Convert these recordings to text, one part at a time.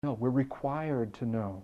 No, we're required to know.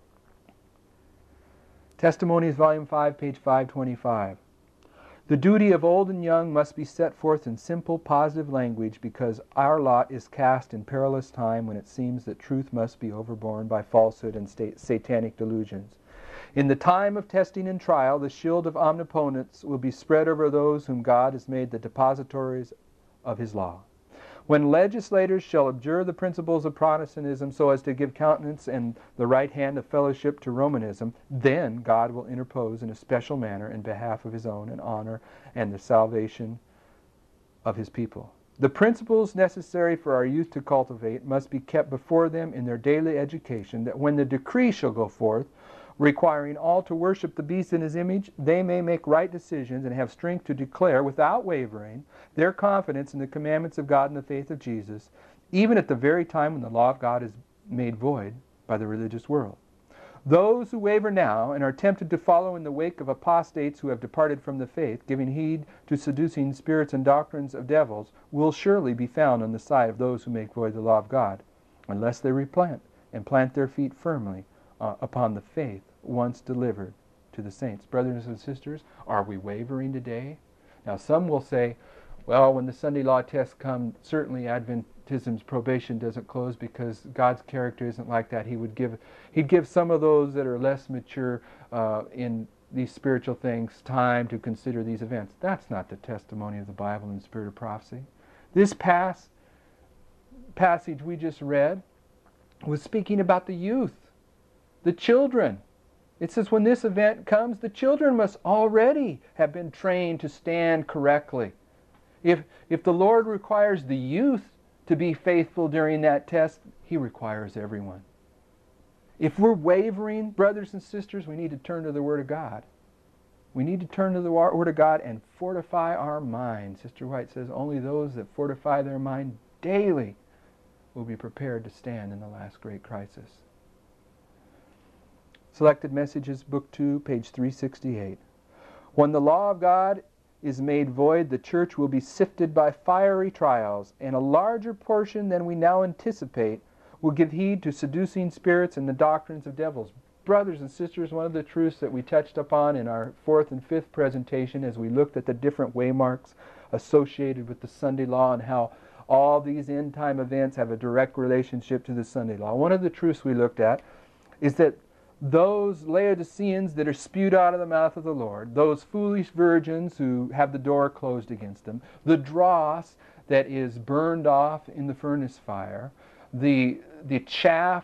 Testimonies, Volume 5, page 525. The duty of old and young must be set forth in simple, positive language, because our lot is cast in perilous time when it seems that truth must be overborne by falsehood and satanic delusions. In the time of testing and trial, the shield of omnipotence will be spread over those whom God has made the depositories of His law. When legislators shall abjure the principles of Protestantism so as to give countenance and the right hand of fellowship to Romanism, then God will interpose in a special manner in behalf of His own and honor and the salvation of His people. The principles necessary for our youth to cultivate must be kept before them in their daily education, that when the decree shall go forth, requiring all to worship the beast in his image, they may make right decisions and have strength to declare without wavering their confidence in the commandments of God and the faith of Jesus, even at the very time when the law of God is made void by the religious world. Those who waver now and are tempted to follow in the wake of apostates who have departed from the faith, giving heed to seducing spirits and doctrines of devils, will surely be found on the side of those who make void the law of God, unless they repent and plant their feet firmly upon the faith once delivered to the saints. Brothers and sisters, are we wavering today? Now some will say, well, when the Sunday law tests come, certainly Adventism's probation doesn't close because God's character isn't like that. He'd give some of those that are less mature in these spiritual things time to consider these events. That's not the testimony of the Bible and the spirit of prophecy. This passage we just read was speaking about the youth, the children. It says when this event comes, the children must already have been trained to stand correctly. If the Lord requires the youth to be faithful during that test, He requires everyone. If we're wavering, brothers and sisters, we need to turn to the Word of God. We need to turn to the Word of God and fortify our mind. Sister White says only those that fortify their mind daily will be prepared to stand in the last great crisis. Selected Messages, Book 2, page 368. When the law of God is made void, the church will be sifted by fiery trials, and a larger portion than we now anticipate will give heed to seducing spirits and the doctrines of devils. Brothers and sisters, one of the truths that we touched upon in our fourth and fifth presentation as we looked at the different waymarks associated with the Sunday law and how all these end-time events have a direct relationship to the Sunday law. One of the truths we looked at is that those Laodiceans that are spewed out of the mouth of the Lord, those foolish virgins who have the door closed against them, the dross that is burned off in the furnace fire, the chaff